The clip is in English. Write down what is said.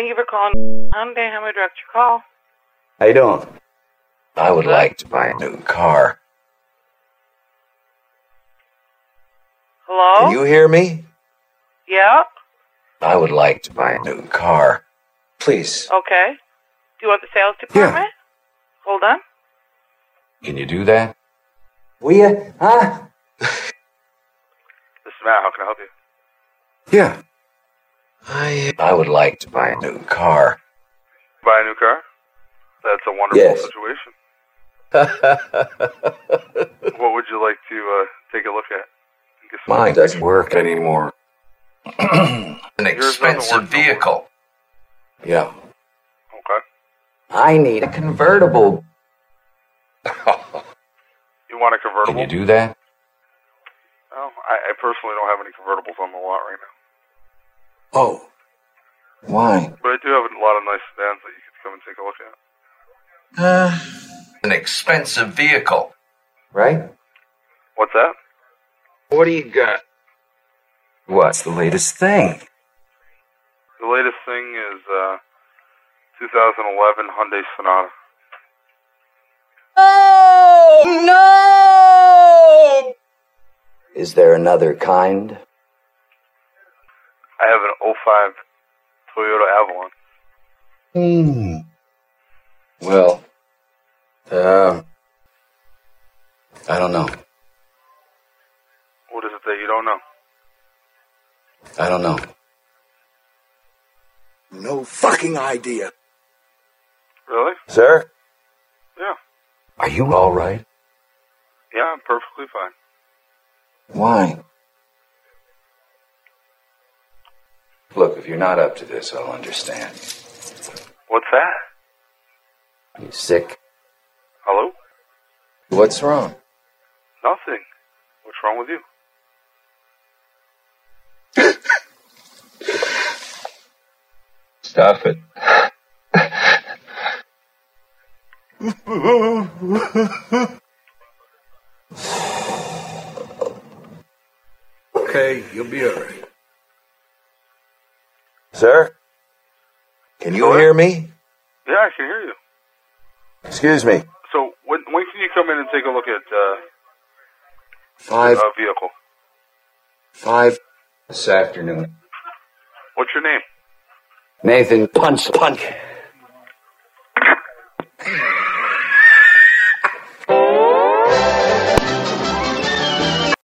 Thank you for calling Hyundai. How may I direct your call? How you doing? I would like to buy a new car. Hello? Can you hear me? Yeah? I would like to buy a new car. Please. Okay. Do you want the sales department? Hold on. Can you do that? Will you? Huh? This is Matt. How can I help you? Yeah. I would like to buy a new car. Buy a new car? That's a wonderful situation. What would you like to take a look at? Mine doesn't work anymore. An expensive vehicle. Yeah. Okay. I need a convertible. You want a convertible? Can you do that? Oh, I personally don't have any convertibles on the lot right now. Oh. Why? But I do have a lot of nice sedans that you could come and take a look at. An expensive vehicle. Right? What's that? What do you got? What's the latest thing? The latest thing is 2011 Hyundai Sonata. Oh, no! Is there another kind? I have an 05 Toyota Avalon. Well, I don't know. What is it that you don't know? I don't know. No fucking idea. Really? Sir? Yeah. Are you all right? Yeah, I'm perfectly fine. Why? Look, if you're not up to this, I'll understand. What's that? You sick? Hello? What's wrong? Nothing. What's wrong with you? Stop it. Okay, you'll be all right. Sir? Can you hear me? Yeah, I can hear you. Excuse me. So, when can you come in and take a look at Five vehicle? this afternoon. What's your name? Nathan Punch.